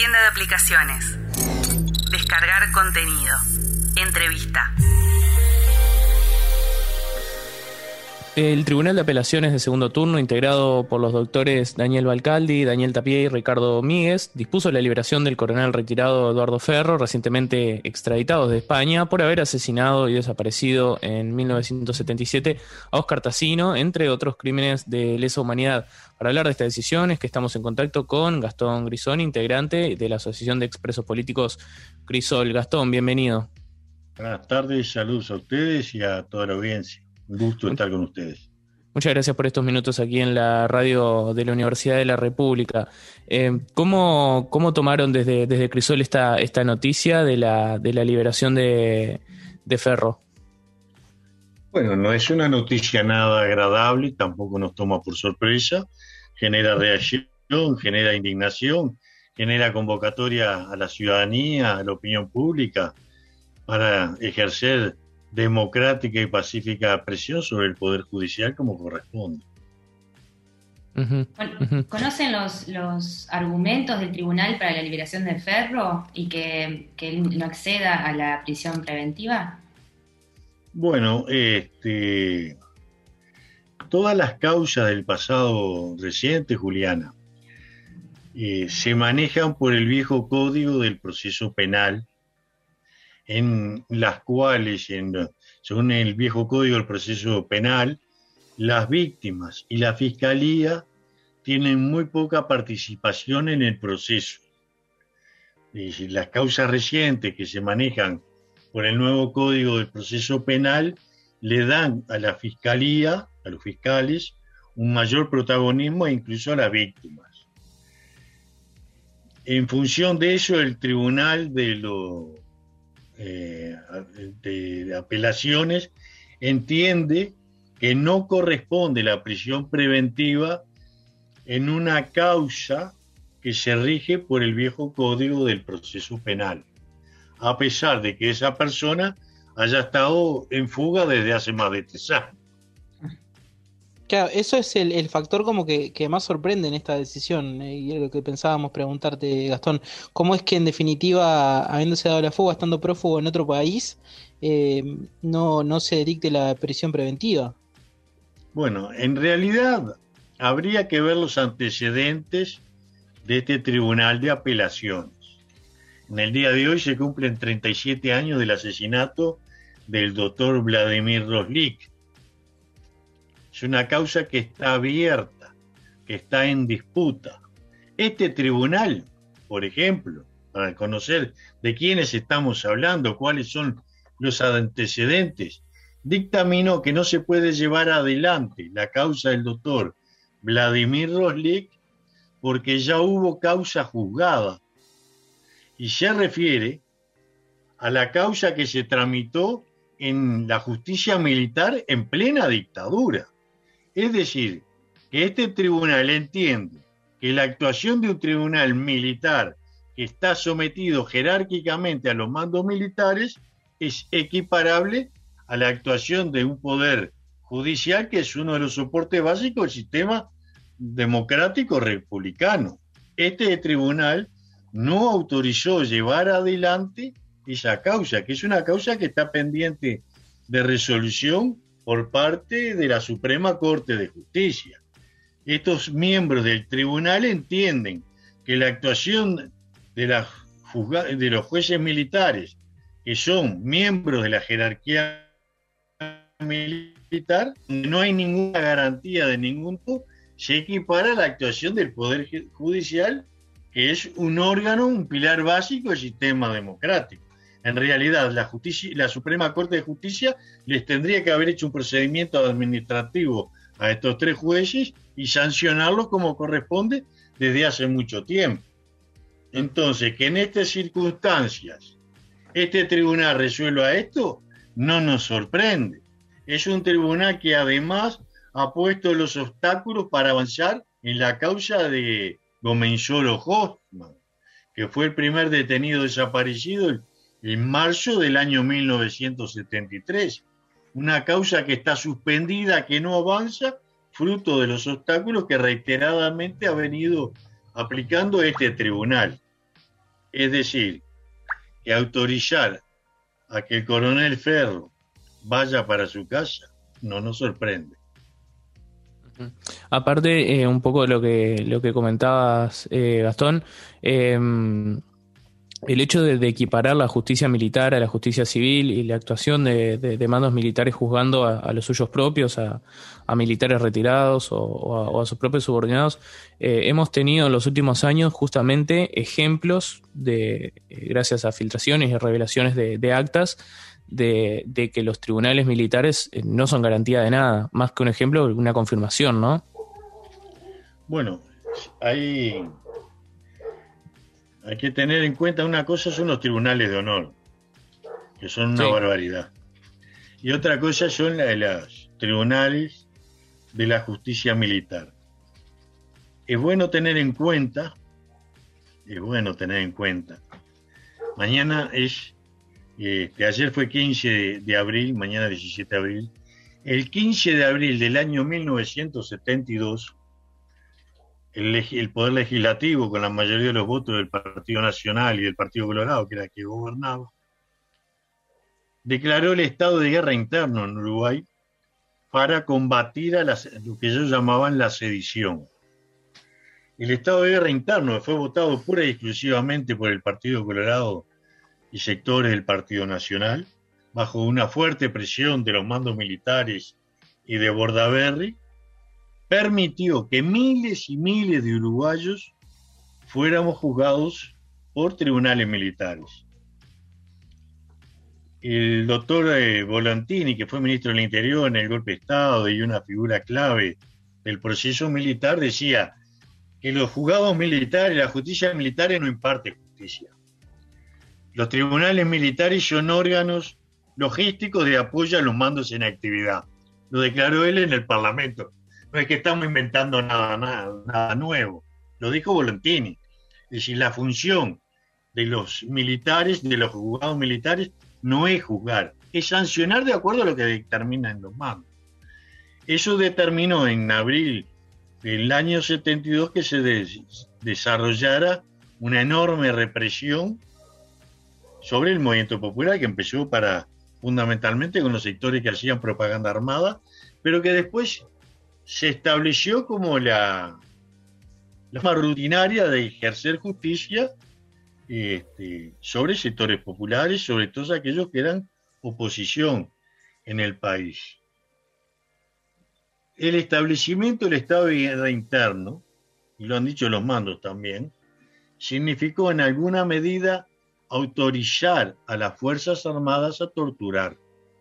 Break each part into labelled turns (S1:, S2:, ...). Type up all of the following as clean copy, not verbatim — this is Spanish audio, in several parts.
S1: Tienda de aplicaciones. Descargar contenido. Entrevista.
S2: El Tribunal de Apelaciones de Segundo Turno, integrado por los doctores Daniel Balcaldi, Daniel Tapié y Ricardo Míguez, dispuso la liberación del coronel retirado Eduardo Ferro, recientemente extraditado de España, por haber asesinado y desaparecido en 1977 a Óscar Tassino, entre otros crímenes de lesa humanidad. Para hablar de esta decisión es que estamos en contacto con Gastón Grisón, integrante de la Asociación de Expresos Políticos Crisol. Gastón, bienvenido.
S3: Buenas tardes, saludos a ustedes y a toda la audiencia. Un gusto estar con ustedes.
S2: Muchas gracias por estos minutos aquí en la radio de la Universidad de la República. ¿Cómo tomaron desde Crisol esta noticia de la liberación de Ferro?
S3: Bueno, no es una noticia nada agradable, tampoco nos toma por sorpresa, genera reacción, genera indignación, genera convocatoria a la ciudadanía, a la opinión pública, para ejercer democrática y pacífica presión sobre el Poder Judicial como corresponde.
S4: ¿Conocen los argumentos del tribunal para la liberación de Ferro y que él no acceda a la prisión preventiva?
S3: Bueno, todas las causas del pasado reciente, Juliana, se manejan por el viejo código del proceso penal, en las cuales, según el viejo código del proceso penal, las víctimas y la fiscalía tienen muy poca participación en el proceso. Las causas recientes que se manejan por el nuevo código del proceso penal le dan a la fiscalía, a los fiscales, un mayor protagonismo e incluso a las víctimas. En función de eso, el Tribunal de Apelaciones entiende que no corresponde la prisión preventiva en una causa que se rige por el viejo código del proceso penal, a pesar de que esa persona haya estado en fuga desde hace más de 3 años.
S5: Claro, eso es el factor como que más sorprende en esta decisión, y es lo que pensábamos preguntarte, Gastón. ¿Cómo es que en definitiva, habiéndose dado la fuga, estando prófugo en otro país, no se dicte la prisión preventiva?
S3: Bueno, en realidad habría que ver los antecedentes de este Tribunal de Apelaciones. En el día de hoy se cumplen 37 años del asesinato del doctor Vladimir Roslik. Es una causa que está abierta, que está en disputa. Este tribunal, por ejemplo, para conocer de quiénes estamos hablando, cuáles son los antecedentes, dictaminó que no se puede llevar adelante la causa del doctor Vladimir Roslik porque ya hubo causa juzgada, y se refiere a la causa que se tramitó en la justicia militar en plena dictadura. Es decir, que este tribunal entiende que la actuación de un tribunal militar que está sometido jerárquicamente a los mandos militares es equiparable a la actuación de un poder judicial que es uno de los soportes básicos del sistema democrático republicano. Este tribunal no autorizó llevar adelante esa causa, que es una causa que está pendiente de resolución por parte de la Suprema Corte de Justicia. Estos miembros del tribunal entienden que la actuación de los jueces militares, que son miembros de la jerarquía militar, no hay ninguna garantía de ningún tipo, se equipara a la actuación del Poder Judicial, que es un órgano, un pilar básico del sistema democrático. En realidad, la Suprema Corte de Justicia les tendría que haber hecho un procedimiento administrativo a estos 3 jueces y sancionarlos como corresponde desde hace mucho tiempo. Entonces, que en estas circunstancias este tribunal resuelva esto, no nos sorprende. Es un tribunal que además ha puesto los obstáculos para avanzar en la causa de Gomenzolo Hoffman, que fue el primer detenido desaparecido en marzo del año 1973. Una causa que está suspendida, que no avanza, fruto de los obstáculos que reiteradamente ha venido aplicando este tribunal. Es decir, que autorizar a que el coronel Ferro vaya para su casa no nos sorprende.
S2: Aparte, un poco de lo que comentabas, Gastón, el hecho de equiparar la justicia militar a la justicia civil y la actuación de mandos militares juzgando a los suyos propios, a militares retirados o a sus propios subordinados, hemos tenido en los últimos años justamente ejemplos gracias a filtraciones y revelaciones de actas, de que los tribunales militares no son garantía de nada, más que un ejemplo, una confirmación, ¿no?
S3: Bueno, hay que tener en cuenta una cosa, son los tribunales de honor, que son una barbaridad. Y otra cosa son los tribunales de la justicia militar. Es bueno tener en cuenta, mañana ayer fue 15 de abril, mañana 17 de abril, el 15 de abril del año 1972, el Poder Legislativo, con la mayoría de los votos del Partido Nacional y del Partido Colorado, que era el que gobernaba, declaró el estado de guerra interno en Uruguay para combatir a lo que ellos llamaban la sedición. El estado de guerra interno fue votado pura y exclusivamente por el Partido Colorado y sectores del Partido Nacional, bajo una fuerte presión de los mandos militares y de Bordaberry, permitió que miles y miles de uruguayos fuéramos juzgados por tribunales militares. El doctor Volantini, que fue ministro del Interior en el golpe de Estado y una figura clave del proceso militar, decía que los juzgados militares, la justicia militar no imparte justicia. Los tribunales militares son órganos logísticos de apoyo a los mandos en actividad. Lo declaró él en el Parlamento. No es que estamos inventando nada nuevo. Lo dijo Volantini. Es decir, la función de los militares, de los juzgados militares, no es juzgar, es sancionar de acuerdo a lo que determinan los mandos. Eso determinó en abril del año 72 que se desarrollara una enorme represión sobre el movimiento popular, que empezó fundamentalmente con los sectores que hacían propaganda armada, pero que después se estableció como la forma rutinaria de ejercer justicia sobre sectores populares, sobre todos aquellos que eran oposición en el país. El establecimiento del estado de guerra interno, y lo han dicho los mandos también, significó en alguna medida autorizar a las Fuerzas Armadas a torturar.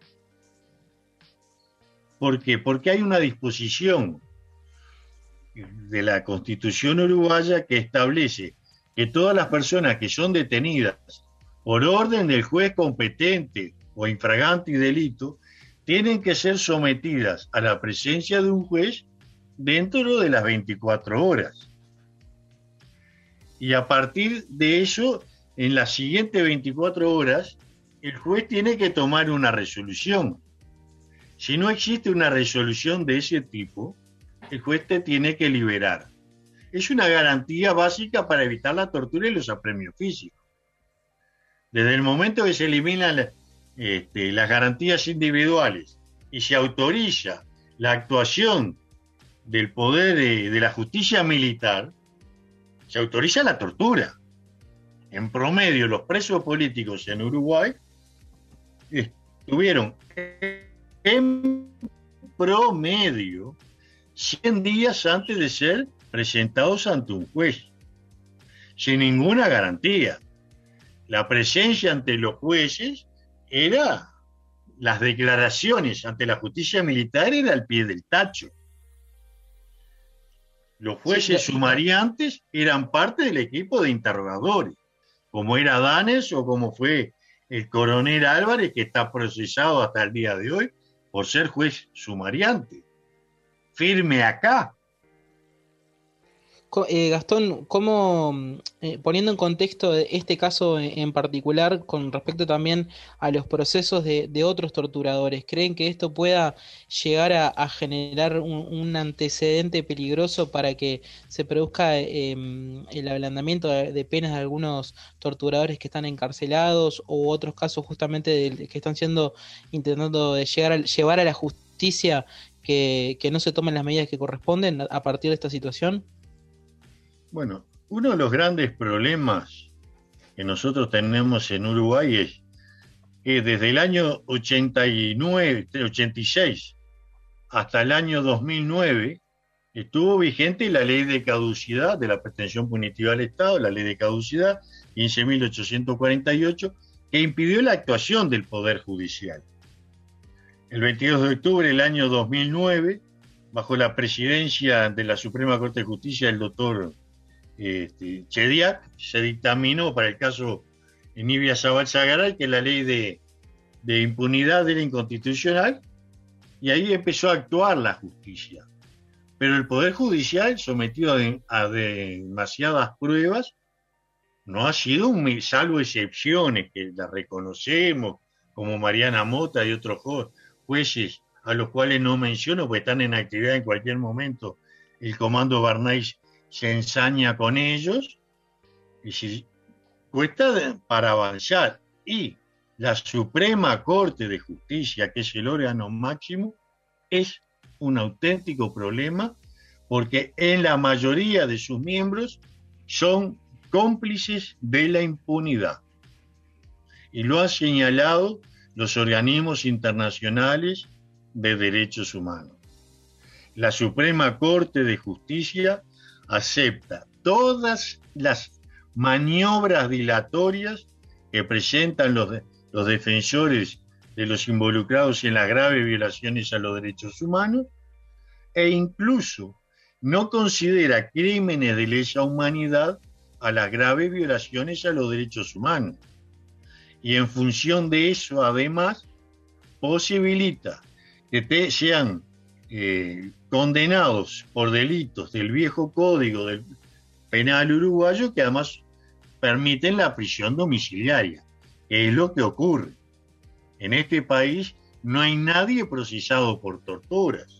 S3: ¿Por qué? Porque hay una disposición de la Constitución uruguaya que establece que todas las personas que son detenidas por orden del juez competente o infragante y delito tienen que ser sometidas a la presencia de un juez dentro de las 24 horas. Y a partir de eso, en las siguientes 24 horas, el juez tiene que tomar una resolución. Si no existe una resolución de ese tipo, el juez te tiene que liberar. Es una garantía básica para evitar la tortura y los apremios físicos. Desde el momento que se eliminan las garantías individuales y se autoriza la actuación del poder de la justicia militar, se autoriza la tortura. En promedio, los presos políticos en Uruguay tuvieron en promedio 100 días antes de ser presentados ante un juez, sin ninguna garantía. La presencia ante los jueces era, las declaraciones ante la justicia militar era al pie del tacho. Los jueces sumariantes eran parte del equipo de interrogadores, como era Danes o como fue el coronel Álvarez, que está procesado hasta el día de hoy por ser juez sumariante. Firme acá.
S5: Gastón, ¿cómo, poniendo en contexto este caso en particular, con respecto también a los procesos de otros torturadores, creen que esto pueda llegar a generar un antecedente peligroso para que se produzca el ablandamiento de penas de algunos torturadores que están encarcelados o otros casos justamente que están intentando de llevar a la justicia que no se tomen las medidas que corresponden a partir de esta situación?
S3: Bueno, uno de los grandes problemas que nosotros tenemos en Uruguay es que desde el año 89, 86 hasta el año 2009 estuvo vigente la ley de caducidad de la pretensión punitiva del Estado, la ley de caducidad 15.848, que impidió la actuación del Poder Judicial. El 22 de octubre del año 2009, bajo la presidencia de la Suprema Corte de Justicia del doctor Chediak, se dictaminó para el caso Nibia Zabal Zagaray que la ley de impunidad era inconstitucional, y ahí empezó a actuar la justicia. Pero el Poder Judicial, sometido a demasiadas pruebas, no ha sido, salvo excepciones que las reconocemos, como Mariana Mota y otros jueces a los cuales no menciono, porque están en actividad en cualquier momento. El Comando Barnay se ensaña con ellos, y si cuesta para avanzar. Y la Suprema Corte de Justicia, que es el órgano máximo, es un auténtico problema, porque en la mayoría de sus miembros son cómplices de la impunidad. Y lo han señalado los organismos internacionales de derechos humanos. La Suprema Corte de Justicia acepta todas las maniobras dilatorias que presentan los defensores de los involucrados en las graves violaciones a los derechos humanos, e incluso no considera crímenes de lesa humanidad a las graves violaciones a los derechos humanos. Y en función de eso, además, posibilita que sean condenados por delitos del viejo Código del Penal uruguayo, que además permiten la prisión domiciliaria, que es lo que ocurre. En este país no hay nadie procesado por torturas.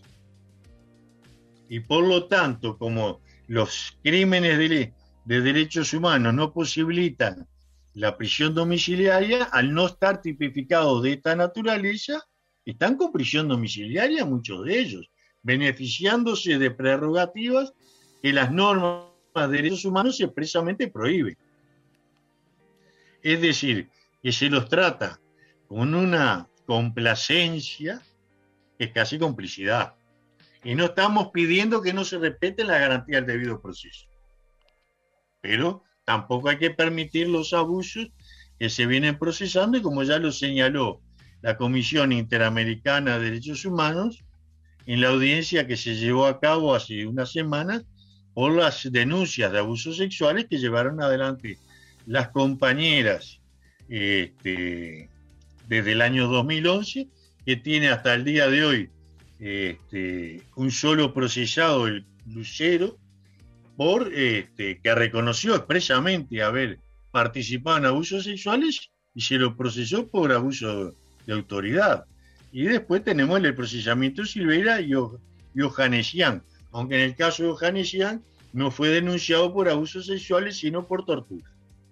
S3: Y por lo tanto, como los crímenes de derechos humanos no posibilitan la prisión domiciliaria, al no estar tipificados de esta naturaleza, están con prisión domiciliaria muchos de ellos, beneficiándose de prerrogativas que las normas de derechos humanos expresamente prohíben. Es decir, que se los trata con una complacencia que es casi complicidad. Y no estamos pidiendo que no se respeten las garantías del debido proceso. Pero tampoco hay que permitir los abusos que se vienen procesando, y como ya lo señaló la Comisión Interamericana de Derechos Humanos en la audiencia que se llevó a cabo hace unas semanas por las denuncias de abusos sexuales que llevaron adelante las compañeras desde el año 2011, que tiene hasta el día de hoy un solo procesado, el Lucero, que reconoció expresamente haber participado en abusos sexuales y se lo procesó por abuso de autoridad. Y después tenemos el procesamiento de Silveira y Ojanesian, aunque en el caso de Ojanesian no fue denunciado por abusos sexuales, sino por tortura.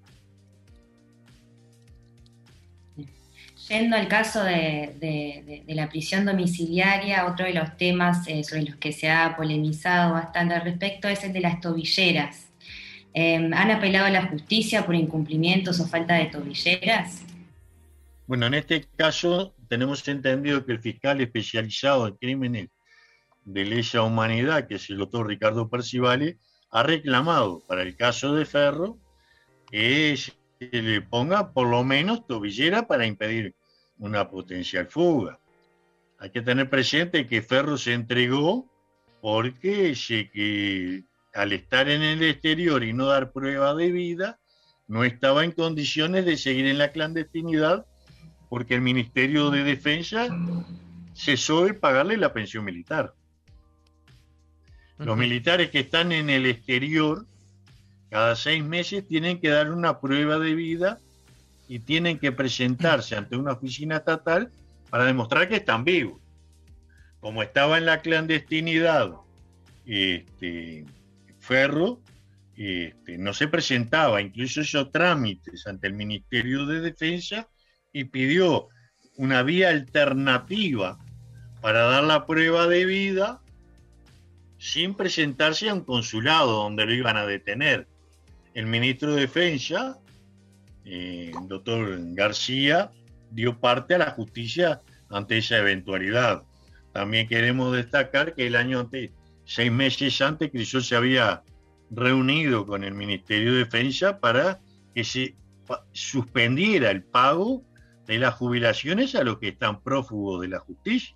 S4: Yendo al caso de la prisión domiciliaria, otro de los temas sobre los que se ha polemizado bastante al respecto es el de las tobilleras. ¿Han apelado a la justicia por incumplimientos o falta de tobilleras?
S3: Bueno, en este caso tenemos entendido que el fiscal especializado en crímenes de lesa humanidad, que es el doctor Ricardo Percivale, ha reclamado para el caso de Ferro que se le ponga por lo menos tobillera para impedir una potencial fuga. Hay que tener presente que Ferro se entregó porque al estar en el exterior y no dar prueba de vida, no estaba en condiciones de seguir en la clandestinidad, porque el Ministerio de Defensa cesó de pagarle la pensión militar. Los militares que están en el exterior, cada 6 meses tienen que dar una prueba de vida y tienen que presentarse ante una oficina estatal para demostrar que están vivos. Como estaba en la clandestinidad, Ferro no se presentaba, incluso hizo trámites ante el Ministerio de Defensa y pidió una vía alternativa para dar la prueba de vida sin presentarse a un consulado donde lo iban a detener. El ministro de Defensa, el doctor García, dio parte a la justicia ante esa eventualidad. También queremos destacar que el año antes, 6 meses antes, Crisol se había reunido con el Ministerio de Defensa para que se suspendiera el pago de las jubilaciones a los que están prófugos de la justicia.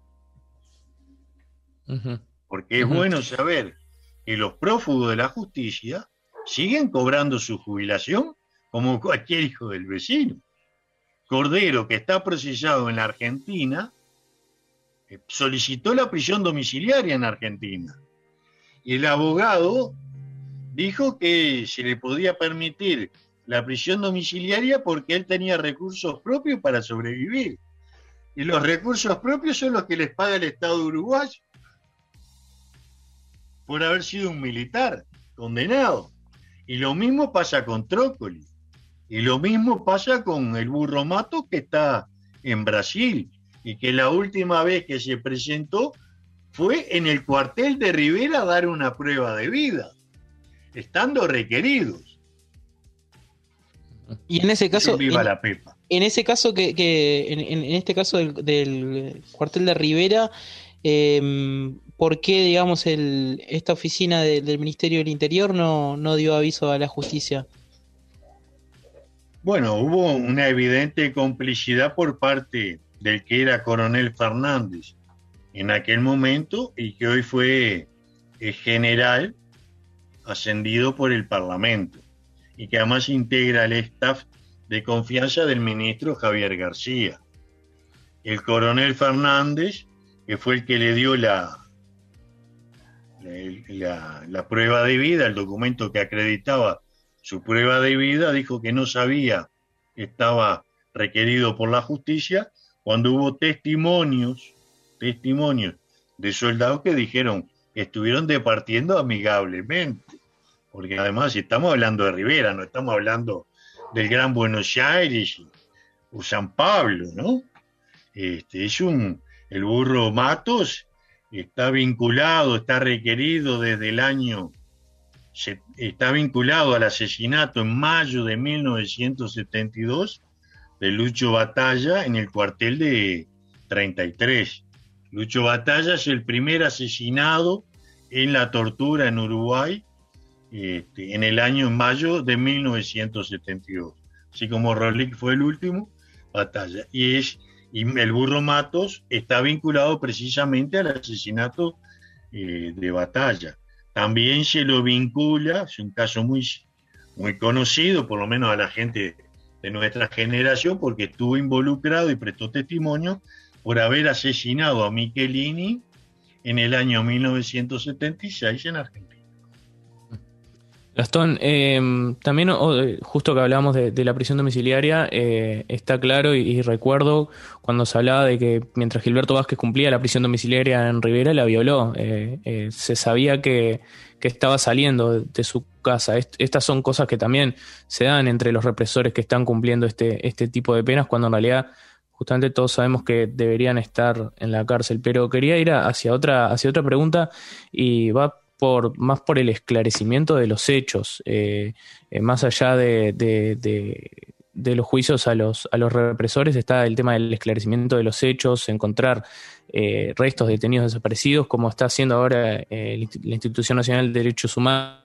S3: Porque es bueno saber que los prófugos de la justicia siguen cobrando su jubilación como cualquier hijo del vecino. Cordero, que está procesado en la Argentina, solicitó la prisión domiciliaria en Argentina. Y el abogado dijo que se le podía permitir la prisión domiciliaria porque él tenía recursos propios para sobrevivir. Y los recursos propios son los que les paga el Estado uruguayo por haber sido un militar condenado. Y lo mismo pasa con Trócoli. Y lo mismo pasa con el Burro Matos, que está en Brasil y que la última vez que se presentó fue en el cuartel de Rivera a dar una prueba de vida, estando requeridos.
S5: Y en ese caso,
S3: viva la Pepa.
S5: En ese caso en este caso del cuartel de Rivera, ¿por qué, digamos, esta oficina del Ministerio del Interior no dio aviso a la justicia?
S3: Bueno, hubo una evidente complicidad por parte del que era coronel Fernández en aquel momento y que hoy fue general ascendido por el Parlamento y que además integra el staff de confianza del ministro Javier García. El coronel Fernández, que fue el que le dio la prueba de vida, el documento que acreditaba su prueba de vida, dijo que no sabía que estaba requerido por la justicia, cuando hubo testimonios de soldados que dijeron que estuvieron departiendo amigablemente, porque además estamos hablando de Rivera, no estamos hablando del Gran Buenos Aires o San Pablo, ¿no? El Burro Matos está vinculado, está requerido desde el año, está vinculado al asesinato en mayo de 1972 de Lucho Batalla en el cuartel de 33. Lucho Batalla es el primer asesinado en la tortura en Uruguay en el año en mayo de 1972. Así como Rolic fue el último, Batalla. Y el Burro Matos está vinculado precisamente al asesinato de Batalla. También se lo vincula, es un caso muy, muy conocido, por lo menos a la gente de nuestra generación, porque estuvo involucrado y prestó testimonio por haber asesinado a Michelini en el año 1976 en Argentina.
S2: Gastón, también justo que hablábamos de la prisión domiciliaria, está claro y recuerdo cuando se hablaba de que mientras Gilberto Vázquez cumplía la prisión domiciliaria en Rivera, la violó. Se sabía que estaba saliendo de su casa. Estas son cosas que también se dan entre los represores que están cumpliendo este tipo de penas, cuando en realidad justamente todos sabemos que deberían estar en la cárcel. Pero quería ir hacia otra pregunta, y va más por el esclarecimiento de los hechos, más allá de los juicios a los represores, está el tema del esclarecimiento de los hechos, encontrar restos de detenidos desaparecidos, como está haciendo ahora la Institución Nacional de Derechos Humanos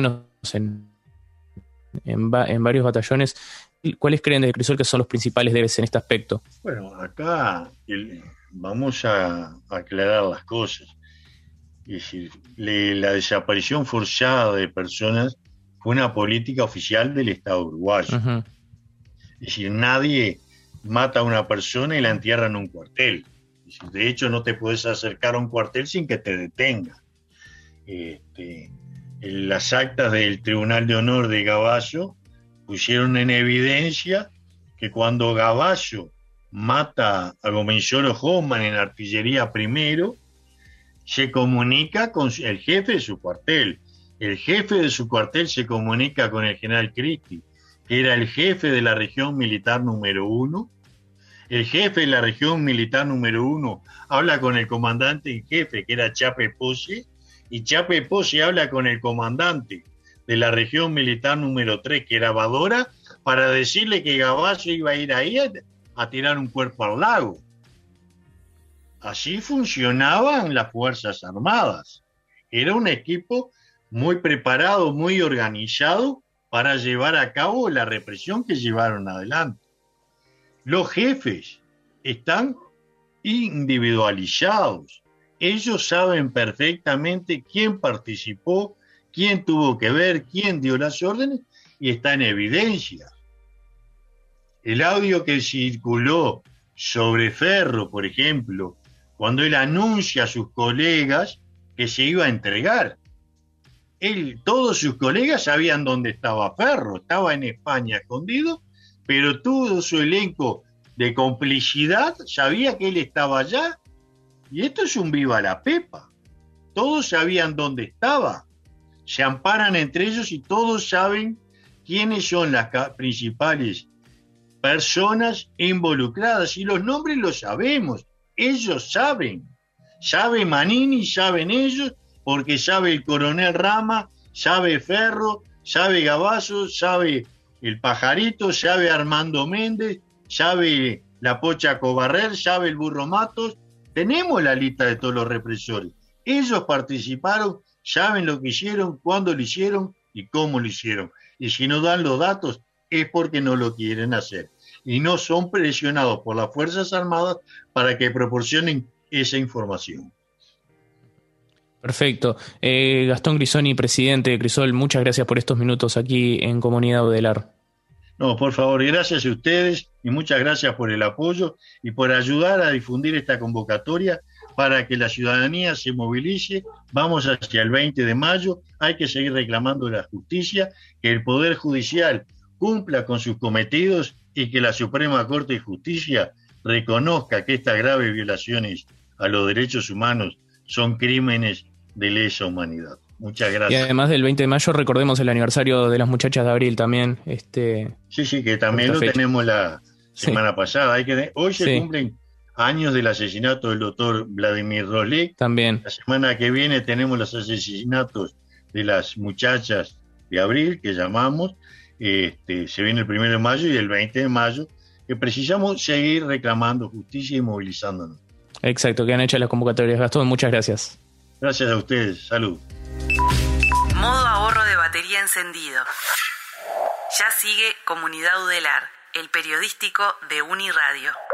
S2: en varios batallones. ¿Cuáles creen de Crisol que son los principales deberes en este aspecto?
S3: Bueno, acá vamos a aclarar las cosas. Es decir, la desaparición forzada de personas fue una política oficial del Estado uruguayo. Uh-huh. Es decir, nadie mata a una persona y la entierra en un cuartel. Es decir, de hecho, no te puedes acercar a un cuartel sin que te detenga. las actas del Tribunal de Honor de Gavallo pusieron en evidencia que cuando Gavallo mata a Gomensoro Hoffman en artillería primero, se comunica con el jefe de su cuartel. El jefe de su cuartel se comunica con el general Cristi, que era el jefe de la región militar número 1. El jefe de la región militar número 1 habla con el comandante en jefe, que era Chape Pose, y Chape Pose habla con el comandante de la región militar número 3, que era Badora, para decirle que Gavallo iba a ir ahí a tirar un cuerpo al lago. Así funcionaban las Fuerzas Armadas. Era un equipo muy preparado, muy organizado para llevar a cabo la represión que llevaron adelante. Los jefes están individualizados. Ellos saben perfectamente quién participó, quién tuvo que ver, quién dio las órdenes, y está en evidencia. El audio que circuló sobre Ferro, por ejemplo, cuando él anuncia a sus colegas que se iba a entregar. Todos sus colegas sabían dónde estaba Ferro, estaba en España escondido, pero todo su elenco de complicidad sabía que él estaba allá, y esto es un viva la pepa. Todos sabían dónde estaba, se amparan entre ellos y todos saben quiénes son las principales personas involucradas, y los nombres los sabemos, ellos saben, sabe Manini, saben ellos, porque sabe el coronel Rama, sabe Ferro, sabe Gavallo, sabe el Pajarito, sabe Armando Méndez, sabe la Pocha Cobarrer, sabe el Burro Matos. Tenemos la lista de todos los represores. Ellos participaron, saben lo que hicieron, cuándo lo hicieron y cómo lo hicieron. Y si no dan los datos es porque no lo quieren hacer. Y no son presionados por las Fuerzas Armadas para que proporcionen esa información.
S2: Perfecto. Gastón Grisoni, presidente de Crisol, muchas gracias por estos minutos aquí en Comunidad Udelar.
S3: No, por favor, gracias a ustedes y muchas gracias por el apoyo y por ayudar a difundir esta convocatoria para que la ciudadanía se movilice. Vamos hacia el 20 de mayo, hay que seguir reclamando la justicia, que el Poder Judicial cumpla con sus cometidos y que la Suprema Corte de Justicia reconozca que estas graves violaciones a los derechos humanos son crímenes de lesa humanidad. Muchas gracias.
S2: Y además del 20 de mayo, recordemos el aniversario de las muchachas de abril también.
S3: Sí, que también lo tenemos la semana pasada. Hoy se cumplen años del asesinato del doctor Vladimir Roslek.
S2: También.
S3: La semana que viene tenemos los asesinatos de las muchachas de abril, que llamamos. Se viene el 1 de mayo y el 20 de mayo, que precisamos seguir reclamando justicia y movilizándonos.
S2: Exacto, que han hecho las convocatorias. Gastón, muchas gracias.
S3: Gracias a ustedes. Salud.
S1: Modo ahorro de batería encendido. Ya sigue Comunidad Udelar, el periodístico de Uniradio.